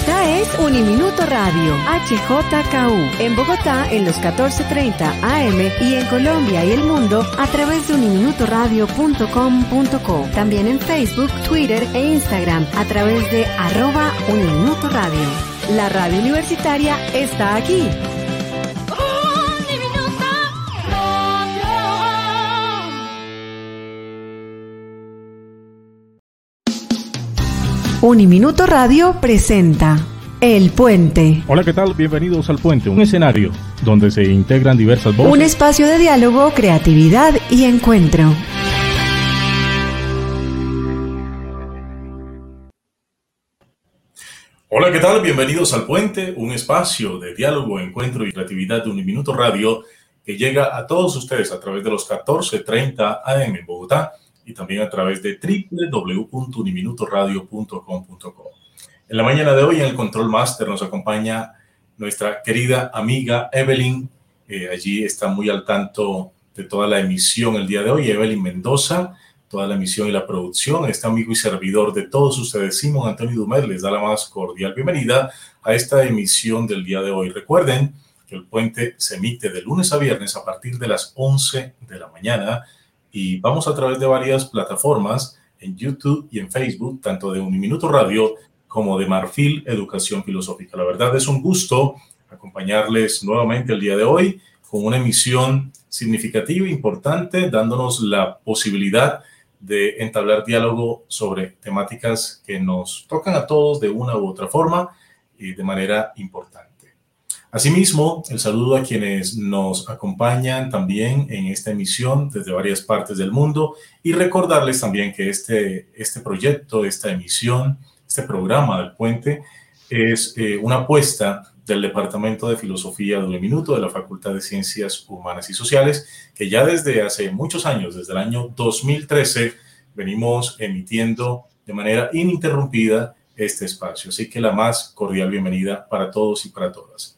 Esta es Uniminuto Radio, HJKU, en Bogotá en los 14:30 AM y en Colombia y el mundo a través de uniminutoradio.com.co. También en Facebook, Twitter e Instagram a través de @uniminutoradio. La radio universitaria está aquí. Uniminuto Radio presenta El Puente. Hola, ¿qué tal? Bienvenidos al Puente, un escenario donde se integran diversas voces. Un espacio de diálogo, creatividad y encuentro. Hola, ¿qué tal? Bienvenidos al Puente, un espacio de diálogo, encuentro y creatividad de Uniminuto Radio que llega a todos ustedes a través de los 14:30 AM en Bogotá y también a través de www.uniminutoradio.com.co. En la mañana de hoy, en el Control Master, nos acompaña nuestra querida amiga Evelyn. Allí está muy al tanto de toda la emisión el día de hoy. Evelyn Mendoza, toda la emisión y la producción. Este amigo y servidor de todos ustedes, Simón Antonio Dumer, les da la más cordial bienvenida a esta emisión del día de hoy. Recuerden que el Puente se emite de lunes a viernes a partir de las 11 de la mañana. Y vamos a través de varias plataformas en YouTube y en Facebook, tanto de Uniminuto Radio como de Marfil Educación Filosófica. La verdad es un gusto acompañarles nuevamente el día de hoy con una emisión significativa e importante, dándonos la posibilidad de entablar diálogo sobre temáticas que nos tocan a todos de una u otra forma y de manera importante. Asimismo, el saludo a quienes nos acompañan también en esta emisión desde varias partes del mundo y recordarles también que este proyecto, esta emisión, este programa del Puente es una apuesta del Departamento de Filosofía de Uniminuto de la Facultad de Ciencias Humanas y Sociales, que ya desde hace muchos años, desde el año 2013, venimos emitiendo de manera ininterrumpida este espacio. Así que la más cordial bienvenida para todos y para todas.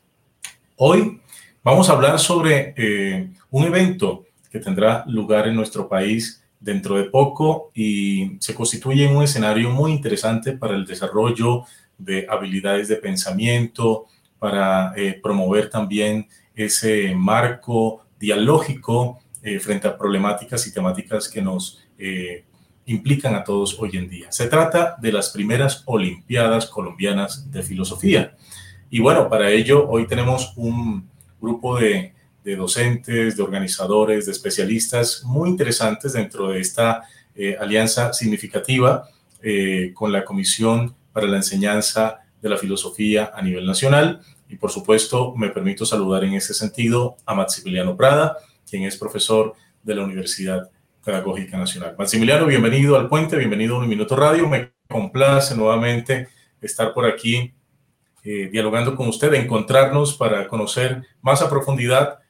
Hoy vamos a hablar sobre un evento que tendrá lugar en nuestro país dentro de poco y se constituye en un escenario muy interesante para el desarrollo de habilidades de pensamiento, para promover también ese marco dialógico frente a problemáticas y temáticas que nos implican a todos hoy en día. Se trata de las primeras Olimpiadas Colombianas de Filosofía. Y bueno, para ello hoy tenemos un grupo de docentes, de organizadores, de especialistas muy interesantes dentro de esta alianza significativa con la Comisión para la Enseñanza de la Filosofía a nivel nacional. Y por supuesto, me permito saludar en ese sentido a Maximiliano Prada, quien es profesor de la Universidad Pedagógica Nacional. Maximiliano, bienvenido al Puente, bienvenido a Uniminuto Radio. Me complace nuevamente estar por aquí dialogando con usted, encontrarnos para conocer más a profundidad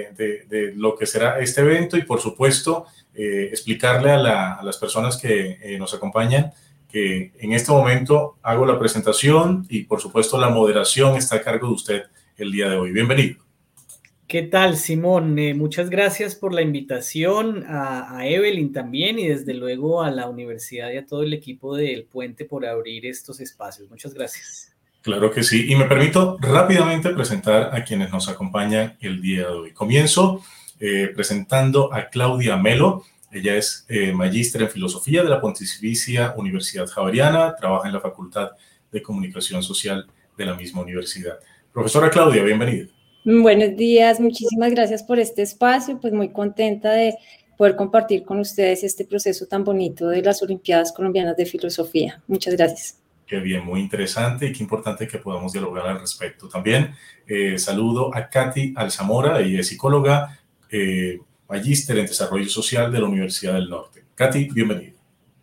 de lo que será este evento y, por supuesto, explicarle a las personas que nos acompañan que en este momento hago la presentación y, por supuesto, la moderación está a cargo de usted el día de hoy. Bienvenido. ¿Qué tal, Simón? Muchas gracias por la invitación, a Evelyn también y desde luego a la universidad y a todo el equipo del Puente por abrir estos espacios. Muchas gracias. Claro que sí, y me permito rápidamente presentar a quienes nos acompañan el día de hoy. Comienzo presentando a Claudia Melo. Ella es magíster en Filosofía de la Pontificia Universidad Javeriana, trabaja en la Facultad de Comunicación Social de la misma universidad. Profesora Claudia, bienvenida. Buenos días, muchísimas gracias por este espacio, pues muy contenta de poder compartir con ustedes este proceso tan bonito de las Olimpiadas Colombianas de Filosofía. Muchas gracias. Qué bien, muy interesante y qué importante que podamos dialogar al respecto. También saludo a Katy Alzamora, ella es psicóloga, magíster en Desarrollo Social de la Universidad del Norte. Katy, bienvenida.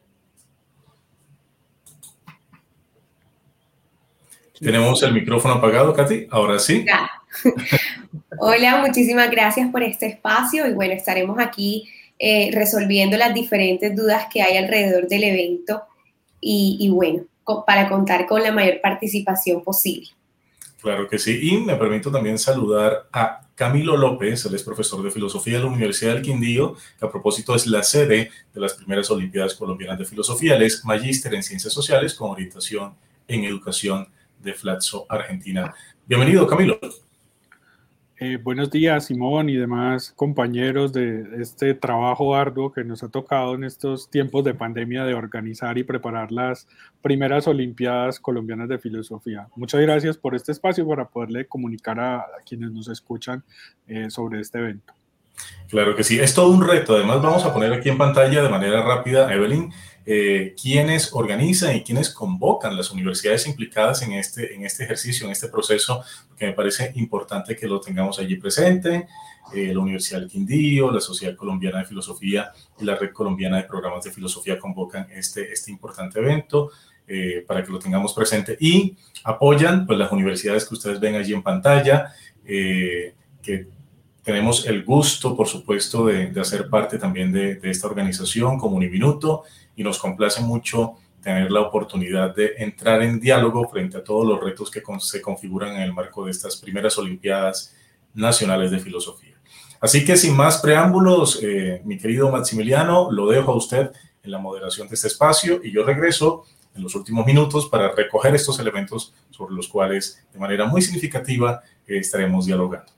¿Tenemos el micrófono apagado, Katy? Ahora sí. Hola, muchísimas gracias por este espacio y bueno, estaremos aquí resolviendo las diferentes dudas que hay alrededor del evento y bueno, para contar con la mayor participación posible. Claro que sí, y me permito también saludar a Camilo López, él es profesor de Filosofía de la Universidad del Quindío, que a propósito es la sede de las primeras Olimpiadas Colombianas de Filosofía. Él es magíster en Ciencias Sociales con orientación en Educación de Flatso, Argentina. Bienvenido, Camilo. Buenos días, Simón y demás compañeros de este trabajo arduo que nos ha tocado en estos tiempos de pandemia de organizar y preparar las primeras Olimpiadas Colombianas de Filosofía. Muchas gracias por este espacio para poderle comunicar a quienes nos escuchan sobre este evento. Claro que sí, es todo un reto. Además, vamos a poner aquí en pantalla de manera rápida, Evelyn, quienes organizan y quienes convocan las universidades implicadas en este ejercicio, en este proceso, que me parece importante que lo tengamos allí presente. La Universidad del Quindío, la Sociedad Colombiana de Filosofía y la Red Colombiana de Programas de Filosofía convocan este importante evento para que lo tengamos presente, y apoyan pues las universidades que ustedes ven allí en pantalla, que tenemos el gusto, por supuesto, de hacer parte también de esta organización como Uniminuto, y nos complace mucho tener la oportunidad de entrar en diálogo frente a todos los retos que se configuran en el marco de estas primeras Olimpiadas Nacionales de Filosofía. Así que sin más preámbulos, mi querido Maximiliano, lo dejo a usted en la moderación de este espacio, y yo regreso en los últimos minutos para recoger estos elementos sobre los cuales de manera muy significativa estaremos dialogando.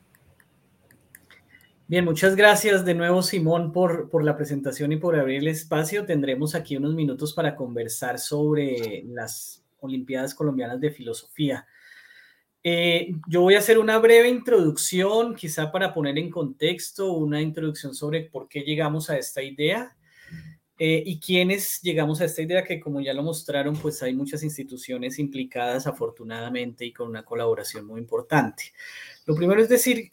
Bien, muchas gracias de nuevo, Simón, por la presentación y por abrir el espacio. Tendremos aquí unos minutos para conversar sobre las Olimpiadas Colombianas de Filosofía. Yo voy a hacer una breve introducción, quizá para poner en contexto, una introducción sobre por qué llegamos a esta idea y quiénes llegamos a esta idea, que como ya lo mostraron, pues hay muchas instituciones implicadas afortunadamente y con una colaboración muy importante. Lo primero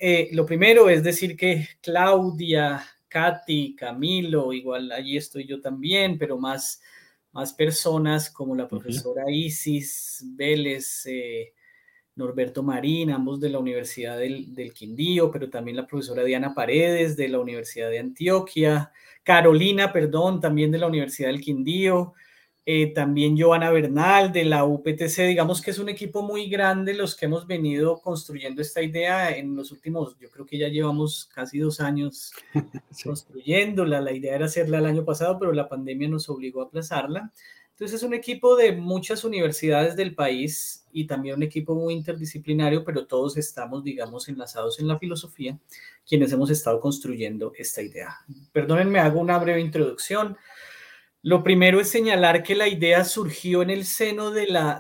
es decir que Claudia, Katy, Camilo, igual allí estoy yo también, pero más personas como la profesora Isis Vélez, Norberto Marín, ambos de la Universidad del Quindío, pero también la profesora Diana Paredes de la Universidad de Antioquia, Carolina, también de la Universidad del Quindío, también Joana Bernal de la UPTC. Digamos que es un equipo muy grande los que hemos venido construyendo esta idea en los últimos, yo creo que ya llevamos casi 2 años construyéndola. La idea era hacerla el año pasado, pero la pandemia nos obligó a aplazarla. Entonces es un equipo de muchas universidades del país y también un equipo muy interdisciplinario, pero todos estamos, digamos, enlazados en la filosofía, quienes hemos estado construyendo esta idea. Perdónenme, hago una breve introducción. Lo primero es señalar que la idea surgió en el seno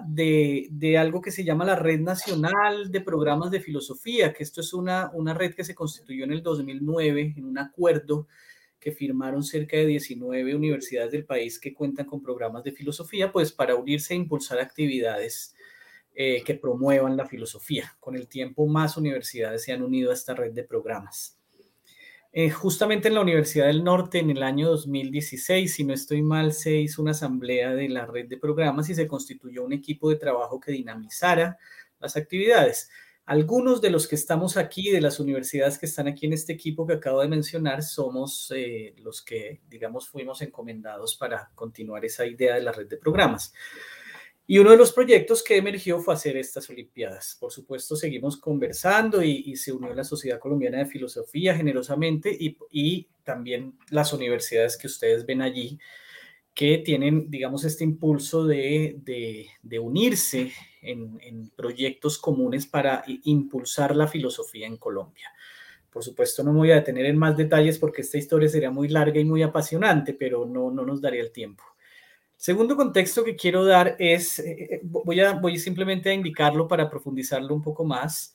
de algo que se llama la Red Nacional de Programas de Filosofía, que esto es una red que se constituyó en el 2009 en un acuerdo que firmaron cerca de 19 universidades del país que cuentan con programas de filosofía, pues para unirse e impulsar actividades que promuevan la filosofía. Con el tiempo, más universidades se han unido a esta red de programas. Justamente en la Universidad del Norte, en el año 2016, si no estoy mal, se hizo una asamblea de la red de programas y se constituyó un equipo de trabajo que dinamizara las actividades. Algunos de los que estamos aquí, de las universidades que están aquí en este equipo que acabo de mencionar, somos los que, digamos, fuimos encomendados para continuar esa idea de la red de programas. Y uno de los proyectos que emergió fue hacer estas Olimpiadas. Por supuesto, seguimos conversando y se unió la Sociedad Colombiana de Filosofía generosamente y también las universidades que ustedes ven allí, que tienen, digamos, este impulso de unirse en proyectos comunes para impulsar la filosofía en Colombia. Por supuesto, no me voy a detener en más detalles porque esta historia sería muy larga y muy apasionante, pero no nos daría el tiempo. Segundo contexto que quiero dar es, voy simplemente a indicarlo para profundizarlo un poco más,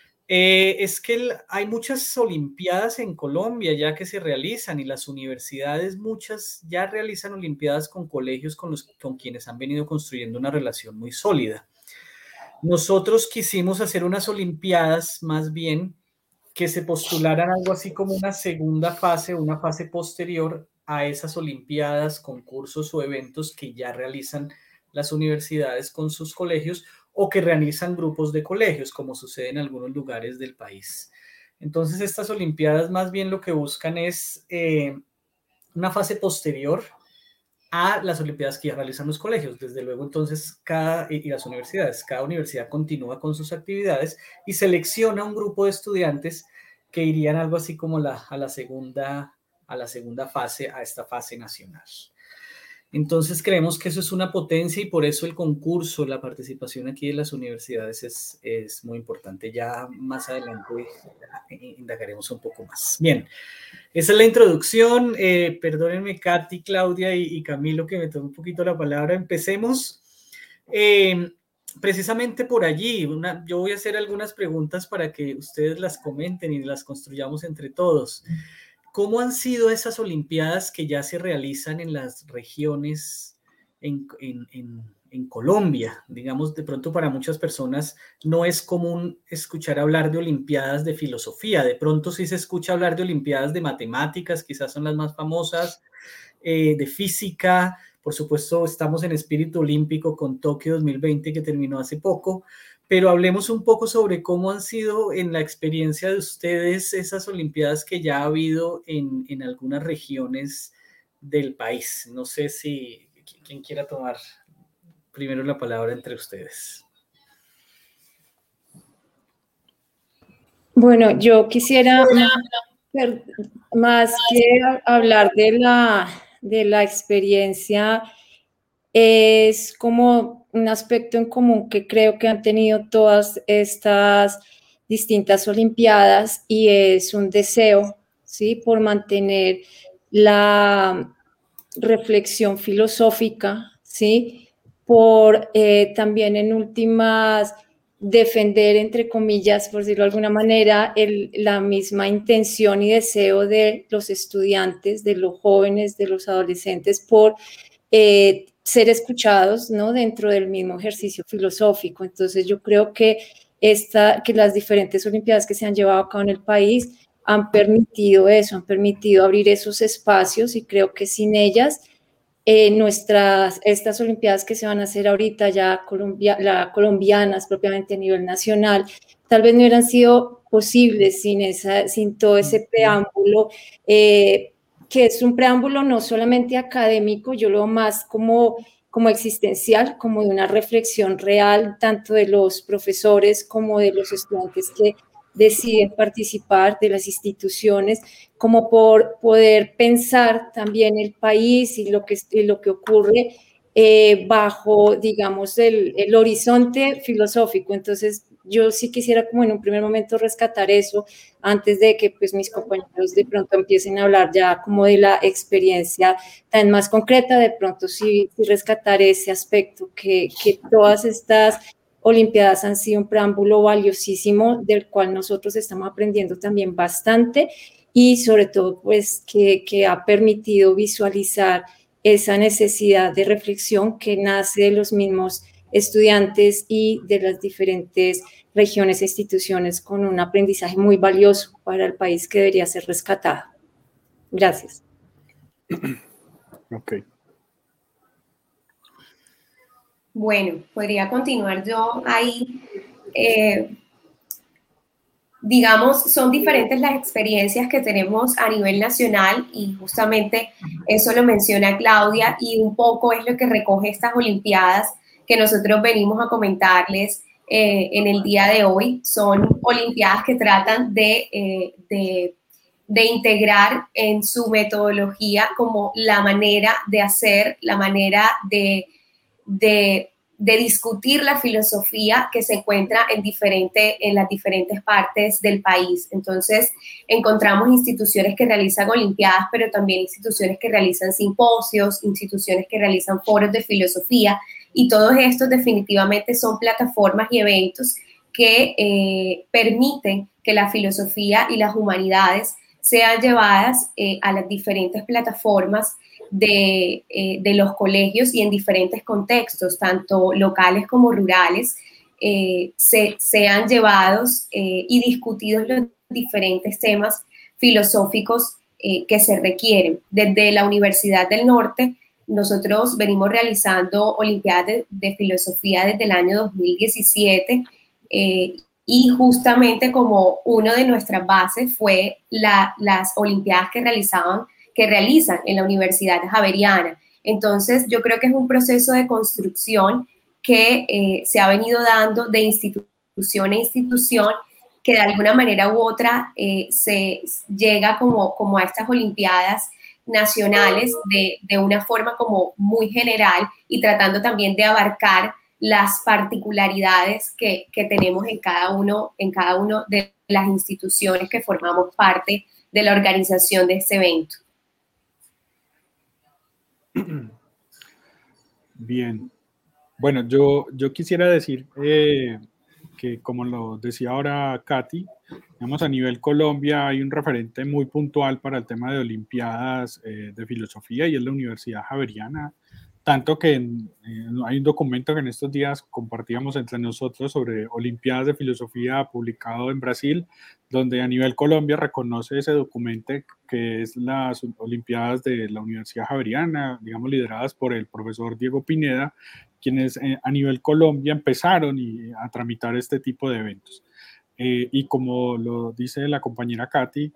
es que hay muchas olimpiadas en Colombia ya que se realizan y las universidades, muchas ya realizan olimpiadas con colegios con quienes han venido construyendo una relación muy sólida. Nosotros quisimos hacer unas olimpiadas más bien que se postularan algo así como una segunda fase, una fase posterior a esas olimpiadas, concursos o eventos que ya realizan las universidades con sus colegios o que realizan grupos de colegios, como sucede en algunos lugares del país. Entonces, estas olimpiadas más bien lo que buscan es una fase posterior a las olimpiadas que ya realizan los colegios. Desde luego, entonces, y las universidades, cada universidad continúa con sus actividades y selecciona un grupo de estudiantes que irían algo así como a la segunda fase, a esta fase nacional. Entonces creemos que eso es una potencia y por eso el concurso, la participación aquí de las universidades es muy importante. Ya más adelante indagaremos un poco más. Bien, esa es la introducción. Perdónenme, Katy, Claudia y Camilo, que me tomé un poquito la palabra. Empecemos precisamente por allí. Yo voy a hacer algunas preguntas para que ustedes las comenten y las construyamos entre todos. ¿Cómo han sido esas olimpiadas que ya se realizan en las regiones en Colombia? Digamos, de pronto para muchas personas no es común escuchar hablar de olimpiadas de filosofía. De pronto sí se escucha hablar de olimpiadas de matemáticas, quizás son las más famosas, de física. Por supuesto, estamos en espíritu olímpico con Tokio 2020 que terminó hace poco. Pero hablemos un poco sobre cómo han sido en la experiencia de ustedes esas olimpiadas que ya ha habido en algunas regiones del país. No sé si quien quiera tomar primero la palabra entre ustedes. Bueno, yo quisiera más que hablar de la experiencia, es como un aspecto en común que creo que han tenido todas estas distintas olimpiadas y es un deseo, ¿sí?, por mantener la reflexión filosófica, ¿sí?, por también en últimas defender, entre comillas, por decirlo de alguna manera, la misma intención y deseo de los estudiantes, de los jóvenes, de los adolescentes, por ser escuchados, ¿no?, dentro del mismo ejercicio filosófico. Entonces yo creo que las diferentes olimpiadas que se han llevado a cabo en el país han permitido eso, han permitido abrir esos espacios y creo que sin ellas estas olimpiadas que se van a hacer ahorita ya colombianas propiamente a nivel nacional, tal vez no hubieran sido posibles sin todo ese preámbulo, que es un preámbulo no solamente académico, yo lo veo más como existencial, como de una reflexión real, tanto de los profesores como de los estudiantes que deciden participar, de las instituciones, como por poder pensar también el país y lo que ocurre bajo, digamos, el horizonte filosófico. Entonces, yo sí quisiera como en un primer momento rescatar eso antes de que pues mis compañeros de pronto empiecen a hablar ya como de la experiencia tan más concreta. De pronto sí rescatar ese aspecto que todas estas olimpiadas han sido un preámbulo valiosísimo del cual nosotros estamos aprendiendo también bastante y sobre todo pues que ha permitido visualizar esa necesidad de reflexión que nace de los mismos estudiantes y de las diferentes regiones e instituciones con un aprendizaje muy valioso para el país que debería ser rescatado. Gracias. Ok. Bueno, podría continuar yo ahí. Digamos, son diferentes las experiencias que tenemos a nivel nacional y justamente eso lo menciona Claudia y un poco es lo que recoge estas olimpiadas que nosotros venimos a comentarles en el día de hoy. Son olimpiadas que tratan de integrar en su metodología como la manera de hacer, la manera de discutir la filosofía que se encuentra en las diferentes partes del país. Entonces, encontramos instituciones que realizan olimpiadas, pero también instituciones que realizan simposios, instituciones que realizan foros de filosofía, y todos estos definitivamente son plataformas y eventos que permiten que la filosofía y las humanidades sean llevadas a las diferentes plataformas de los colegios y en diferentes contextos, tanto locales como rurales, sean llevados y discutidos los diferentes temas filosóficos que se requieren. Desde la Universidad del Norte, nosotros venimos realizando olimpiadas de filosofía desde el año 2017 y justamente como una de nuestras bases fue las olimpiadas que realizan en la Universidad Javeriana. Entonces, yo creo que es un proceso de construcción que se ha venido dando de institución a institución, que de alguna manera u otra se llega como a estas olimpiadas nacionales de una forma como muy general y tratando también de abarcar las particularidades que tenemos en cada uno de las instituciones que formamos parte de la organización de este evento. Bien. Bueno, yo quisiera decir que, como lo decía ahora Katy, digamos, a nivel Colombia hay un referente muy puntual para el tema de Olimpiadas de Filosofía, y es la Universidad Javeriana. Tanto que hay un documento que en estos días compartíamos entre nosotros sobre Olimpiadas de Filosofía publicado en Brasil, donde a nivel Colombia reconoce ese documento que es las Olimpiadas de la Universidad Javeriana, digamos, lideradas por el profesor Diego Pineda, quienes a nivel Colombia empezaron a tramitar este tipo de eventos. Y como lo dice la compañera Katy,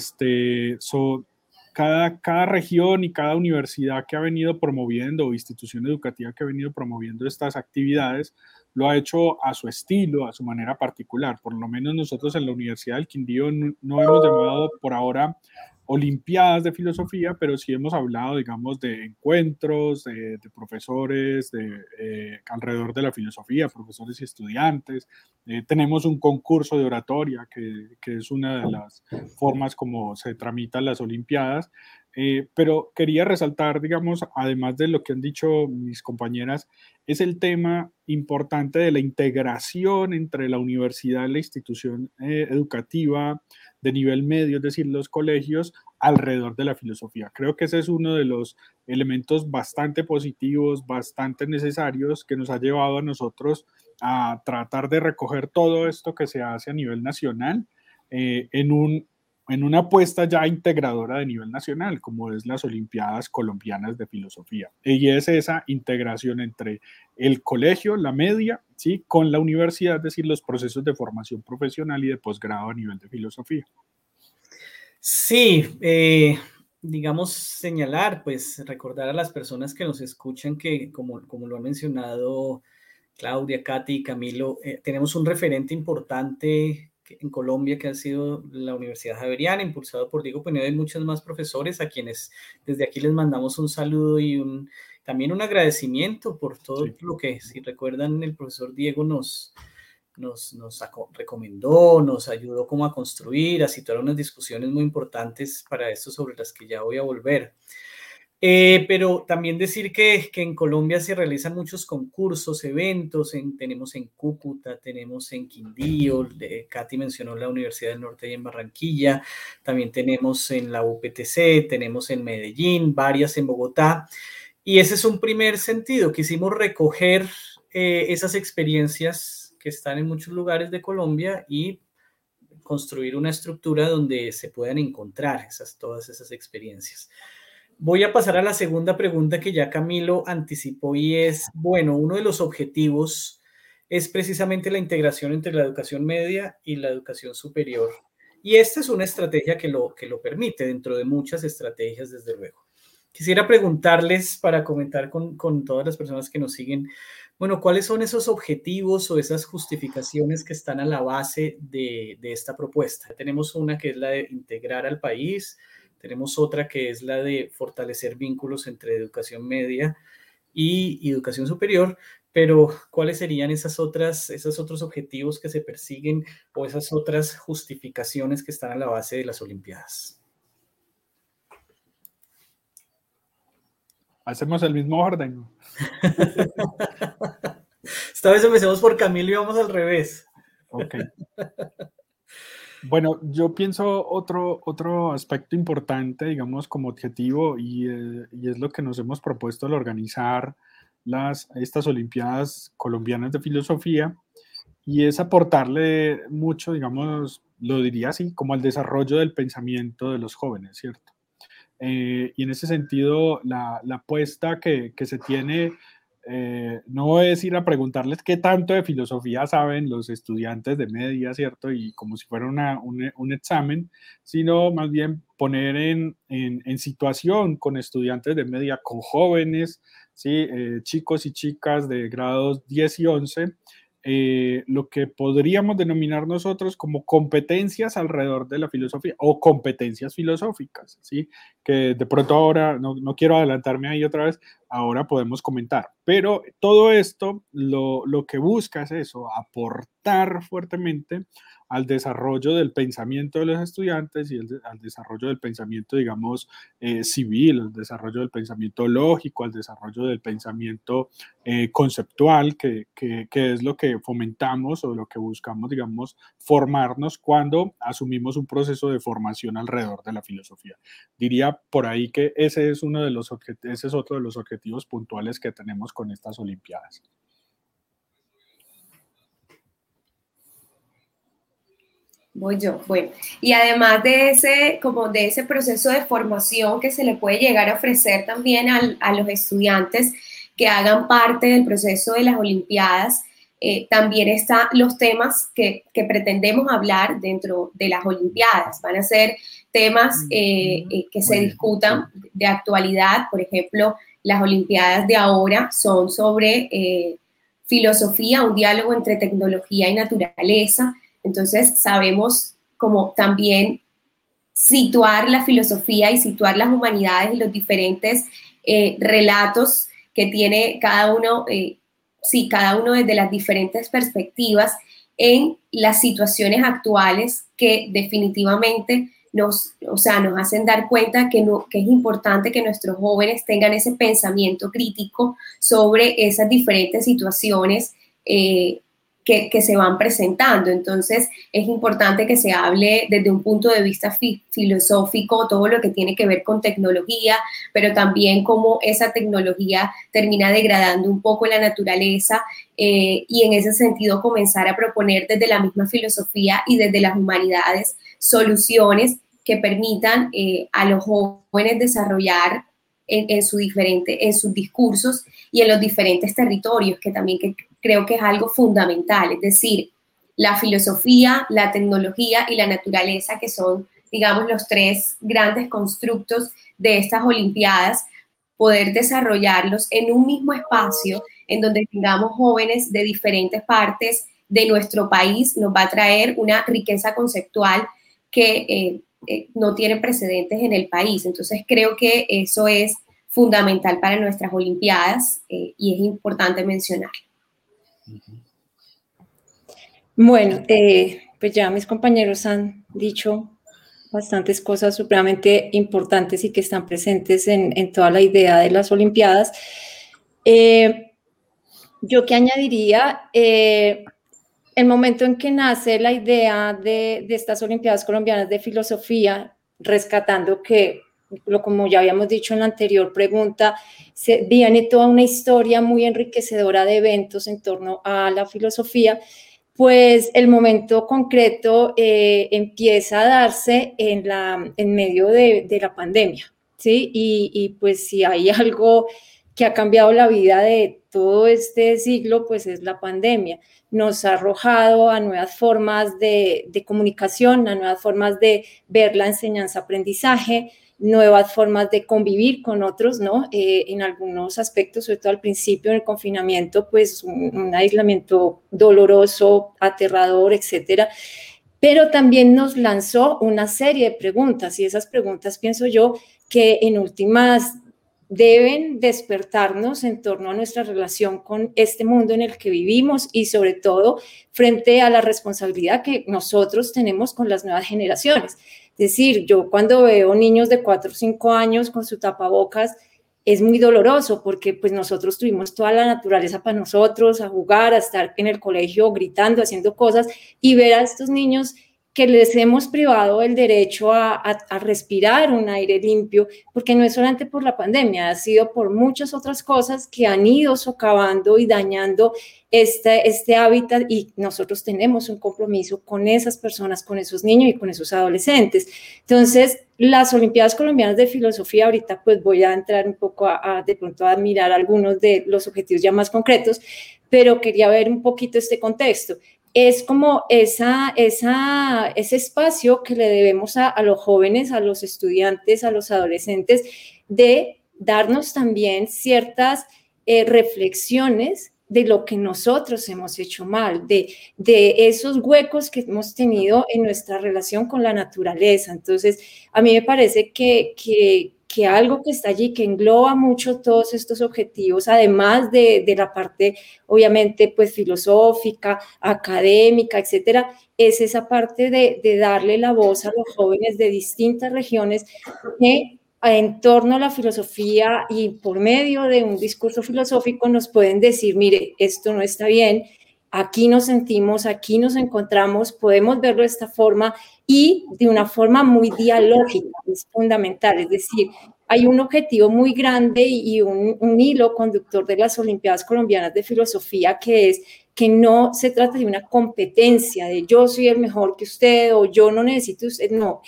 cada región y cada universidad que ha venido promoviendo, o institución educativa que ha venido promoviendo estas actividades, lo ha hecho a su estilo, a su manera particular. Por lo menos nosotros en la Universidad del Quindío no hemos llamado por ahora Olimpiadas de Filosofía, pero sí hemos hablado, digamos, de encuentros, de profesores, alrededor de la filosofía, profesores y estudiantes. Tenemos un concurso de oratoria, que es una de las formas como se tramitan las Olimpiadas. Pero quería resaltar, digamos, además de lo que han dicho mis compañeras, es el tema importante de la integración entre la universidad y la institución educativa de nivel medio, es decir, los colegios, alrededor de la filosofía. Creo que ese es uno de los elementos bastante positivos, bastante necesarios, que nos ha llevado a nosotros a tratar de recoger todo esto que se hace a nivel nacional en una apuesta ya integradora de nivel nacional, como es las Olimpiadas Colombianas de Filosofía. Y es esa integración entre el colegio, la media, ¿sí?, con la universidad, es decir, los procesos de formación profesional y de posgrado a nivel de filosofía. Sí, digamos, señalar, pues recordar a las personas que nos escuchan que, como lo ha mencionado Claudia, Katy y Camilo, tenemos un referente importante en Colombia que ha sido la Universidad Javeriana, impulsado por Diego Pineda y muchos más profesores, a quienes desde aquí les mandamos un saludo y también un agradecimiento por todo lo que, si recuerdan, el profesor Diego nos recomendó, nos ayudó como a construir, a situar unas discusiones muy importantes para esto, sobre las que ya voy a volver. Pero también decir que en Colombia se realizan muchos concursos, eventos, tenemos en Cúcuta, tenemos en Quindío, Katy mencionó la Universidad del Norte y en Barranquilla, también tenemos en la UPTC, tenemos en Medellín, varias en Bogotá, y ese es un primer sentido. Quisimos recoger esas experiencias que están en muchos lugares de Colombia y construir una estructura donde se puedan encontrar todas esas experiencias. Voy a pasar a la segunda pregunta que ya Camilo anticipó, y es, bueno, uno de los objetivos es precisamente la integración entre la educación media y la educación superior. Y esta es una estrategia que lo permite, dentro de muchas estrategias, desde luego. Quisiera preguntarles, para comentar con todas las personas que nos siguen, bueno, ¿cuáles son esos objetivos o esas justificaciones que están a la base de esta propuesta? Tenemos una que es la de integrar al país. Tenemos otra que es la de fortalecer vínculos entre educación media y educación superior, pero ¿cuáles serían esos otros objetivos que se persiguen o esas otras justificaciones que están a la base de las Olimpiadas? Hacemos el mismo orden. Esta vez empecemos por Camilo y vamos al revés. Ok. Bueno, yo pienso otro aspecto importante, digamos, como objetivo, y es lo que nos hemos propuesto al organizar estas Olimpiadas Colombianas de Filosofía, y es aportarle mucho, digamos, lo diría así, como al desarrollo del pensamiento de los jóvenes, ¿cierto? Y en ese sentido, la apuesta que se tiene, no es ir a preguntarles qué tanto de filosofía saben los estudiantes de media, ¿cierto? Y como si fuera un examen, sino más bien poner en situación con estudiantes de media, con jóvenes, ¿sí? Chicos y chicas de grados 10 y 11, lo que podríamos denominar nosotros como competencias alrededor de la filosofía o competencias filosóficas, ¿sí? Que de pronto ahora, no quiero adelantarme ahí otra vez, ahora podemos comentar. Pero todo esto lo que busca es eso, aportar fuertemente al desarrollo del pensamiento de los estudiantes y al desarrollo del pensamiento, digamos, civil, al desarrollo del pensamiento lógico, al desarrollo del pensamiento conceptual, que es lo que fomentamos o lo que buscamos, digamos, formarnos cuando asumimos un proceso de formación alrededor de la filosofía. Diría por ahí que ese es otro de los objetivos puntuales que tenemos con estas Olimpiadas. Voy yo, bueno, y además de ese proceso de formación que se le puede llegar a ofrecer también a los estudiantes que hagan parte del proceso de las Olimpiadas, también están los temas que pretendemos hablar dentro de las Olimpiadas. Van a ser temas que se discutan de actualidad. Por ejemplo, las Olimpiadas de ahora son sobre filosofía, un diálogo entre tecnología y naturaleza. Entonces sabemos cómo también situar la filosofía y situar las humanidades y los diferentes relatos que tiene cada uno desde las diferentes perspectivas en las situaciones actuales que definitivamente nos hacen dar cuenta que es importante que nuestros jóvenes tengan ese pensamiento crítico sobre esas diferentes situaciones que se van presentando. Entonces es importante que se hable desde un punto de vista filosófico, todo lo que tiene que ver con tecnología, pero también cómo esa tecnología termina degradando un poco la naturaleza, y en ese sentido comenzar a proponer desde la misma filosofía y desde las humanidades soluciones que permitan a los jóvenes desarrollar en sus discursos y en los diferentes territorios, que también creo que es algo fundamental, es decir, la filosofía, la tecnología y la naturaleza, que son, digamos, los tres grandes constructos de estas Olimpiadas, poder desarrollarlos en un mismo espacio en donde tengamos jóvenes de diferentes partes de nuestro país, nos va a traer una riqueza conceptual que no tiene precedentes en el país. Entonces creo que eso es fundamental para nuestras Olimpiadas, y es importante mencionarlo. Bueno, pues ya mis compañeros han dicho bastantes cosas supremamente importantes y que están presentes en toda la idea de las Olimpiadas. Yo que añadiría, el momento en que nace la idea de estas Olimpiadas colombianas de filosofía, rescatando que, como ya habíamos dicho en la anterior pregunta, viene toda una historia muy enriquecedora de eventos en torno a la filosofía, pues el momento concreto empieza a darse en medio de la pandemia, ¿sí? Y pues si hay algo que ha cambiado la vida de todo este siglo, pues es la pandemia. Nos ha arrojado a nuevas formas de comunicación, a nuevas formas de ver la enseñanza-aprendizaje, nuevas formas de convivir con otros, ¿no? En algunos aspectos, sobre todo al principio, en el confinamiento, pues un aislamiento doloroso, aterrador, etcétera. Pero también nos lanzó una serie de preguntas, y esas preguntas pienso yo que en últimas deben despertarnos en torno a nuestra relación con este mundo en el que vivimos y sobre todo frente a la responsabilidad que nosotros tenemos con las nuevas generaciones. Es decir, yo cuando veo niños de 4 o 5 años con su tapabocas, es muy doloroso porque pues nosotros tuvimos toda la naturaleza para nosotros, a jugar, a estar en el colegio gritando, haciendo cosas, y ver a estos niños que les hemos privado el derecho a respirar un aire limpio, porque no es solamente por la pandemia, ha sido por muchas otras cosas que han ido socavando y dañando este hábitat, y nosotros tenemos un compromiso con esas personas, con esos niños y con esos adolescentes. Entonces, las Olimpiadas Colombianas de Filosofía, ahorita pues voy a entrar un poco de pronto a mirar algunos de los objetivos ya más concretos, pero quería ver un poquito este contexto. Es como ese espacio que le debemos a los jóvenes, a los estudiantes, a los adolescentes, de darnos también ciertas reflexiones de lo que nosotros hemos hecho mal, de esos huecos que hemos tenido en nuestra relación con la naturaleza. Entonces, a mí me parece que algo que está allí, que engloba mucho todos estos objetivos, además de la parte, obviamente, pues filosófica, académica, etcétera, es esa parte de darle la voz a los jóvenes de distintas regiones que en torno a la filosofía y por medio de un discurso filosófico nos pueden decir, mire, esto no está bien, aquí nos sentimos, aquí nos encontramos, podemos verlo de esta forma y de una forma muy dialógica, es fundamental, es decir, hay un objetivo muy grande y un hilo conductor de las Olimpiadas Colombianas de Filosofía que es que no se trata de una competencia, de yo soy el mejor que usted o yo no necesito usted, no,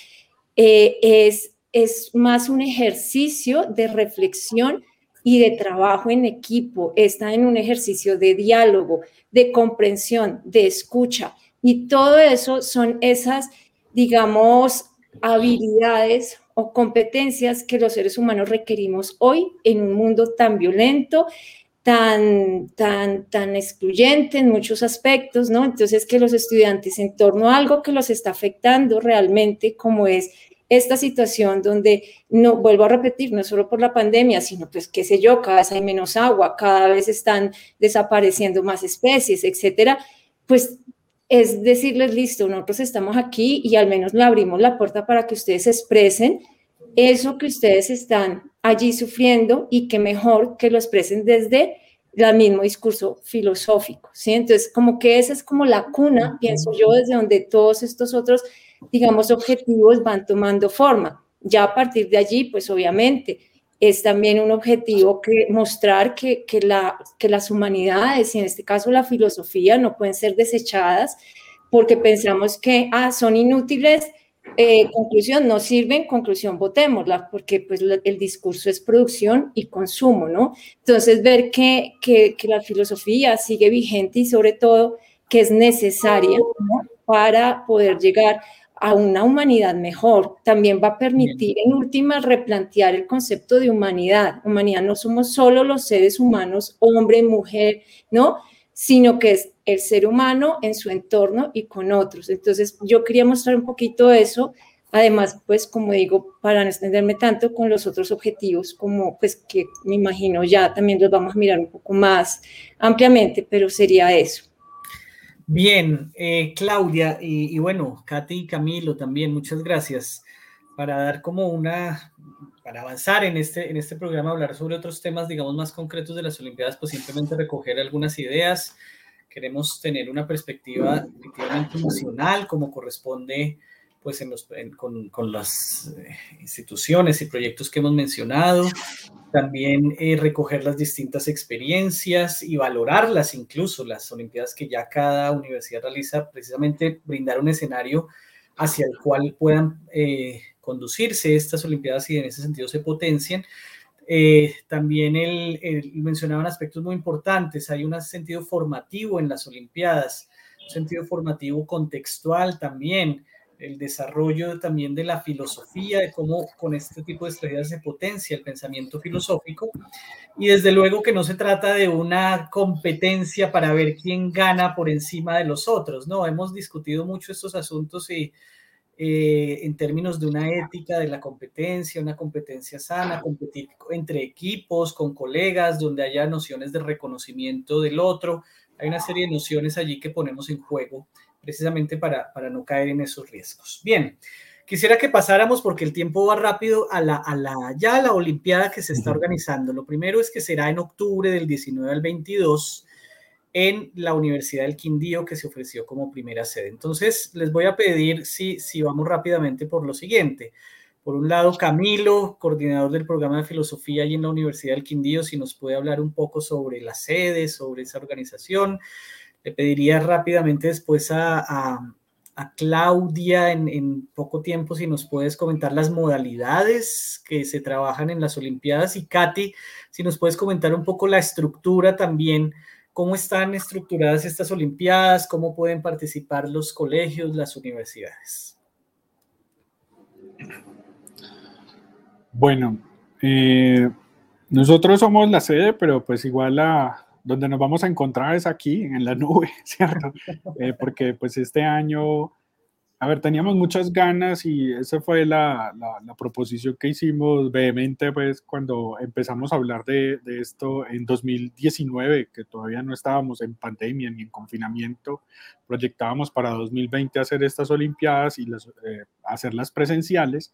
es más un ejercicio de reflexión y de trabajo en equipo, está en un ejercicio de diálogo, de comprensión, de escucha, y todo eso son esas, digamos, habilidades o competencias que los seres humanos requerimos hoy en un mundo tan violento, tan excluyente en muchos aspectos, ¿no? Entonces, que los estudiantes en torno a algo que los está afectando realmente, como es esta situación donde, no vuelvo a repetir, no solo por la pandemia, sino pues qué sé yo, cada vez hay menos agua, cada vez están desapareciendo más especies, etcétera, pues es decirles, listo, nosotros estamos aquí y al menos le abrimos la puerta para que ustedes expresen eso que ustedes están allí sufriendo y que mejor que lo expresen desde el mismo discurso filosófico, ¿sí? Entonces, como que esa es como la cuna, pienso yo, desde donde todos estos otros, digamos, objetivos van tomando forma. Ya a partir de allí, pues obviamente, es también un objetivo que mostrar que las humanidades, y en este caso la filosofía, no pueden ser desechadas porque pensamos que son inútiles, conclusión, no sirven, conclusión, votémosla, porque pues el discurso es producción y consumo, ¿no? Entonces, ver que la filosofía sigue vigente y sobre todo que es necesaria, ¿no?, para poder llegar a una humanidad mejor. También va a permitir, en última, replantear el concepto de humanidad. Humanidad no somos solo los seres humanos, hombre, mujer, ¿no?, sino que es el ser humano en su entorno y con otros. Entonces, yo quería mostrar un poquito eso, además, pues, como digo, para no extenderme tanto con los otros objetivos, como, pues, que me imagino ya también los vamos a mirar un poco más ampliamente, pero sería eso. Bien, Claudia, y bueno, Katy y Camilo también, muchas gracias para dar como para avanzar en este programa, hablar sobre otros temas, digamos, más concretos de las Olimpiadas, pues simplemente recoger algunas ideas. Queremos tener una perspectiva efectivamente nacional, como corresponde pues con las instituciones y proyectos que hemos mencionado. También recoger las distintas experiencias y valorarlas, incluso las Olimpiadas que ya cada universidad realiza, precisamente brindar un escenario hacia el cual puedan conducirse estas Olimpiadas y en ese sentido se potencian. También mencionaban aspectos muy importantes. Hay un sentido formativo en las Olimpiadas, un sentido formativo contextual también, el desarrollo también de la filosofía, de cómo con este tipo de estrategias se potencia el pensamiento filosófico. Y desde luego que no se trata de una competencia para ver quién gana por encima de los otros, ¿no? Hemos discutido mucho estos asuntos y en términos de una ética de la competencia, una competencia sana, competir entre equipos, con colegas, donde haya nociones de reconocimiento del otro. Hay una serie de nociones allí que ponemos en juego precisamente para no caer en esos riesgos. Bien, quisiera que pasáramos, porque el tiempo va rápido, a la Olimpiada que se está organizando. Lo primero es que será en octubre del 19 al 22 en la Universidad del Quindío, que se ofreció como primera sede. Entonces, les voy a pedir si vamos rápidamente por lo siguiente. Por un lado, Camilo, coordinador del programa de filosofía allí en la Universidad del Quindío, si nos puede hablar un poco sobre la sede, sobre esa organización. Le pediría rápidamente después a Claudia en poco tiempo si nos puedes comentar las modalidades que se trabajan en las Olimpiadas, y Katy, si nos puedes comentar un poco la estructura también, cómo están estructuradas estas Olimpiadas, cómo pueden participar los colegios, las universidades. Bueno, nosotros somos la sede, pero pues igual donde nos vamos a encontrar es aquí, en la nube, ¿cierto? Porque pues este año, a ver, teníamos muchas ganas y esa fue la proposición que hicimos vehemente, pues, cuando empezamos a hablar de esto en 2019, que todavía no estábamos en pandemia ni en confinamiento. Proyectábamos para 2020 hacer estas Olimpiadas y hacerlas presenciales.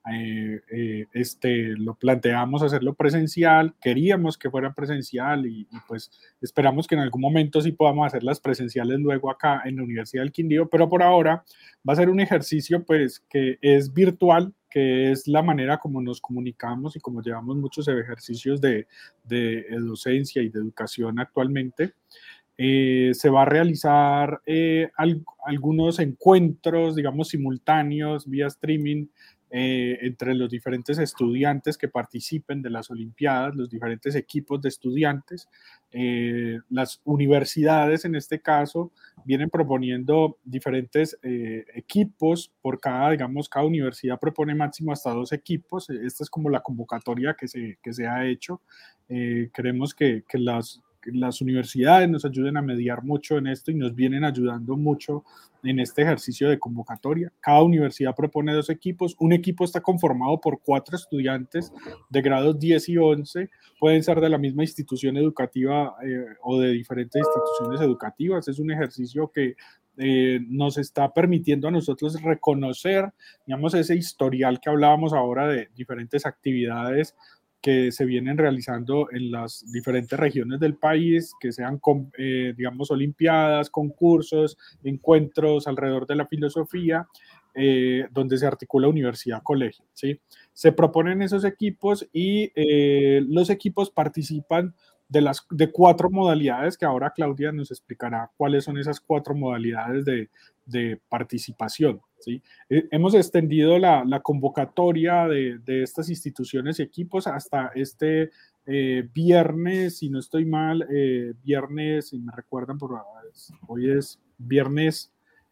Lo planteamos hacerlo presencial, queríamos que fuera presencial y pues esperamos que en algún momento sí podamos hacerlas presenciales luego acá en la Universidad del Quindío, pero por ahora va a ser un ejercicio pues que es virtual, que es la manera como nos comunicamos y como llevamos muchos ejercicios de docencia y de educación actualmente. Se va a realizar algunos encuentros, digamos, simultáneos vía streaming entre los diferentes estudiantes que participen de las Olimpiadas, los diferentes equipos de estudiantes. Las universidades, en este caso, vienen proponiendo diferentes equipos por cada universidad propone máximo hasta 2 equipos. Esta es como la convocatoria que se ha hecho. Queremos que las universidades nos ayuden a mediar mucho en esto y nos vienen ayudando mucho en este ejercicio de convocatoria. Cada universidad propone 2 equipos. Un equipo está conformado por 4 estudiantes de grados 10 y 11. Pueden ser de la misma institución educativa o de diferentes instituciones educativas. Es un ejercicio que nos está permitiendo a nosotros reconocer, digamos, ese historial que hablábamos ahora de diferentes actividades que se vienen realizando en las diferentes regiones del país, que sean, digamos, olimpiadas, concursos, encuentros alrededor de la filosofía, donde se articula universidad-colegio, ¿sí? Se proponen esos equipos y los equipos participan de 4 modalidades, que ahora Claudia nos explicará cuáles son esas 4 modalidades de participación, ¿sí? Hemos extendido la convocatoria de estas instituciones y equipos hasta este viernes, si no estoy mal, viernes, si me recuerdan, hoy es viernes